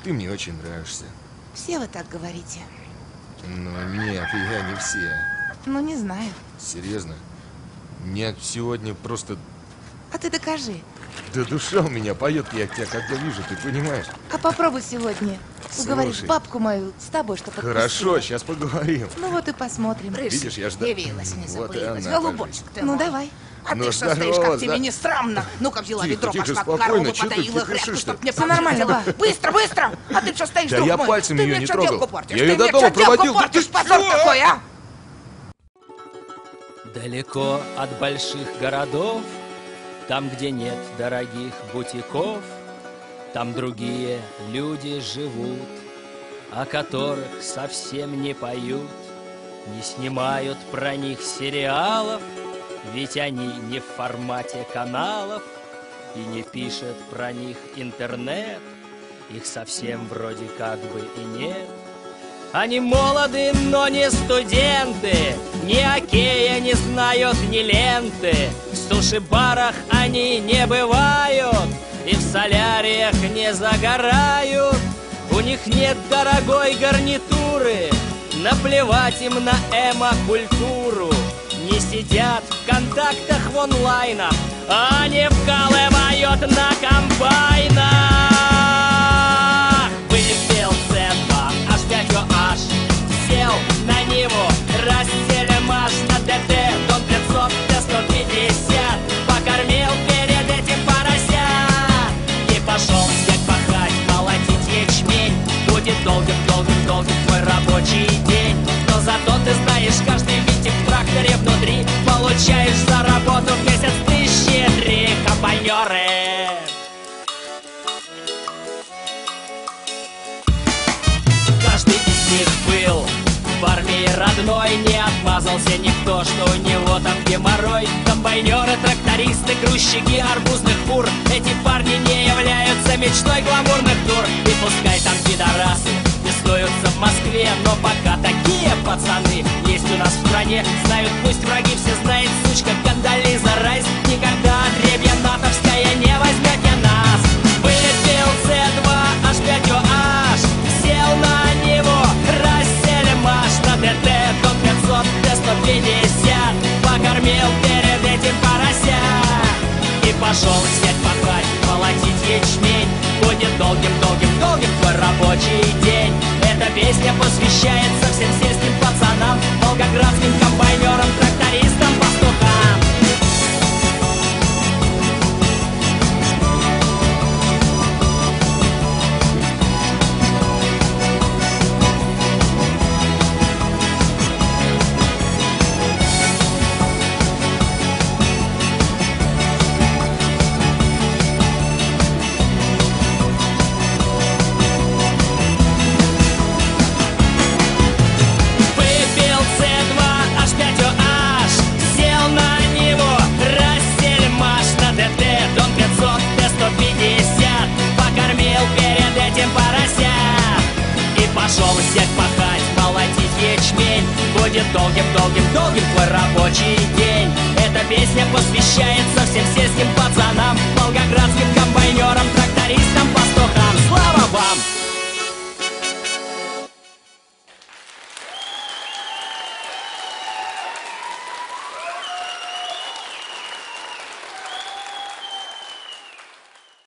ты мне очень нравишься. Все вы так говорите. Но нет, я не все. Ну, не знаю. Серьезно? Нет, сегодня просто... А ты докажи. Да душа у меня поет, я тебя когда вижу, ты понимаешь? А попробуй сегодня уговорить Слушай. бабку мою с тобой, что подпустила. Хорошо, сейчас поговорим. Ну вот и посмотрим. Видишь, я ждал. Явилась, не Вот и забылась. она, Голубочек ты Ну мой. давай. А Ну, ты что стоишь, здорово, как тебе не срамно? Ну-ка взяла Тихо, ведро, тихо, пошла к спокойно, корову, чё ты подоила кипишь, грядку, что чтоб мне Всё нормально, получилось. ба. Быстро, быстро! А ты что стоишь, Да друг я мой? пальцем Ты её мне не чё трогал. девку портишь? Я Ты её до мне дома чё девку проводил. Да портишь? ты Позор чё? такой, а! Далеко от больших городов, там, где нет дорогих бутиков, там другие люди живут, о которых совсем не поют, не снимают про них сериалов, ведь они не в формате каналов, и не пишет про них интернет, их совсем вроде как бы и нет. Они молоды, но не студенты, ни окея не знают, ни ленты. В суши-барах они не бывают и в соляриях не загорают. У них нет дорогой гарнитуры, наплевать им на эмо-культуру. Не сидят в контактах в онлайнах, они вкалывают на комбайнах. Выпил C2, H5OH, сел на Ниву, расселим аж на ДТ, Дон 500, Т-150, покормил перед этим поросят и пошел снег пахать, молотить ячмень. Будет долгим твой рабочий день, но зато ты знаешь, каждый винтик в тракторе внутри получаешь за работу в месяц 1003, комбайнеры. Каждый из них был в армии родной, не отмазался никто, что у него там геморрой. Комбайнеры, трактористы, грузчики арбузных фур, эти парни не являются мечтой гламурных тур. И пускай там пидорасы беснуются в Москве, но пока такие пацаны есть у нас в стране. Знают пусть враги, все знает сучка Кондолиза Райс, никогда отребья натовская не возьмете нас. Выпил C2, H5OH, сел на него, расселим аж на ДТ, Дон 500, Т-150, покормил перед этим поросят и пошел снег пахать, молотить ячмень. Будет долгим твой рабочий день. Эта песня посвящается всем сельским пацанам, волгоградским комбайнерам, трактористам, пастухам. Выпил C2, H5OH, сел на него, расселим аж на ДТ, Дон 500, Т-150, покормил перед этим поросят и пошел снег пахать, молотить ячмень. Будет долгим твой рабочий день. Эта песня посвящается всем сельским пацанам, волгоградским комбайнерам,